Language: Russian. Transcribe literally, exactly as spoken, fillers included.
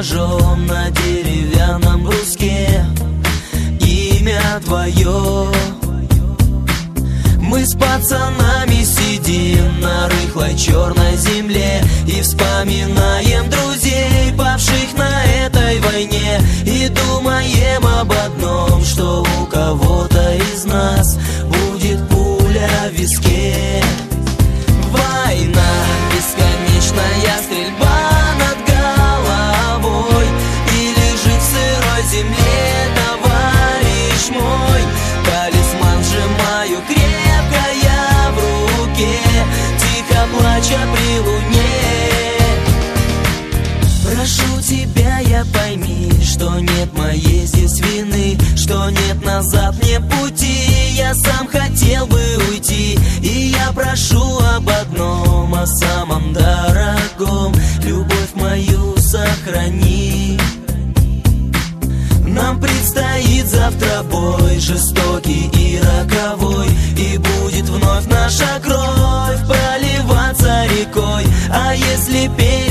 ножом на деревянном бруске имя твое. Мы с пацанами сидим на рыхлой черной земле и вспоминаем друзей, павших на этой войне, и думаем об одном, что у кого-то из нас будет пуля в виске. Война, бесконечная стрельба над головой, и лежит в сырой земле товарищ мой. Талисман сжимаю крепко я в руке, тихо плача при луне. Прошу тебя, я пойми, что нет моей здесь вины, что нет назад мне пути. Я сам хотел бы уйти, и я прошу об одном, о самом дорогом: любовь мою сохрани. Нам предстоит завтра бой, жестокий и роковой, и будет вновь наша кровь проливаться рекой. А если петь